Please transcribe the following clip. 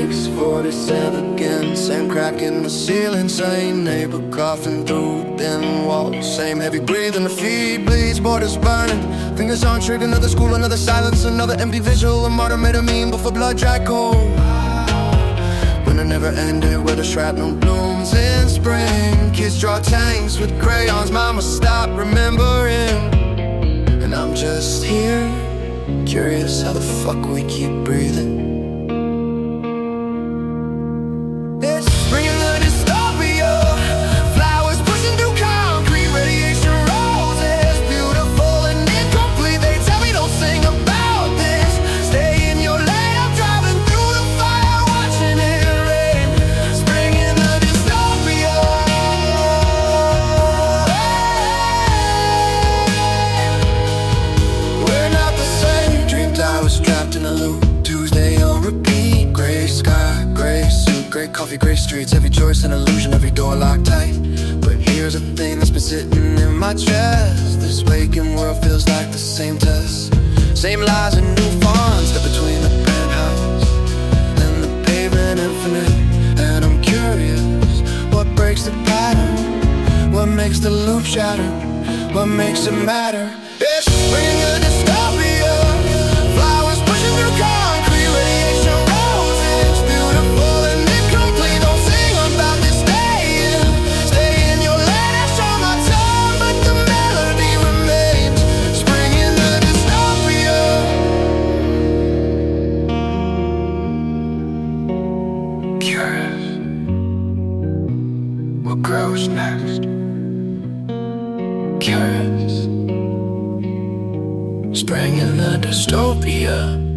6:47 again. Same crack in the ceiling, same neighbor coughing through thin walls. Same heavy breathing, the feet bleeds, borders burning. Fingers on trigger, another school, another silence, another empty visual. A martyr made a meme before blood dry cold. When it never ended, where the shrapnel blooms in spring. Kids draw tanks with crayons, mama stop remembering. And I'm just here, curious how the fuck we keep breathing. It's bringing the dystopia. Flowers pushing through concrete, radiation roses, beautiful and incomplete. They tell me don't sing about this. Stay in your lane, I'm driving through the fire, watching it rain. It's bringing the dystopia. We're not the same. Dreamed I was trapped in a loop. Tuesday on repeat. Gray sky, gray suit, gray coffee, gray streets. Every choice an illusion, every door locked tight. But here's a thing that's been sitting in my chest. This waking world feels like the same test. Same lies and new fonts, step between the penthouse and the pavement infinite. And I'm curious, what breaks the pattern? What makes the loop shatter? What makes it matter? It's bringing a dystopia. Flowers pushing through concrete, radiation roses, beautiful and incomplete. Don't sing about this. Stay in your lane. I show my tongue, but the melody remains. It's bringing the dystopia. Curious, what grows next? Curious, spring in the dystopia.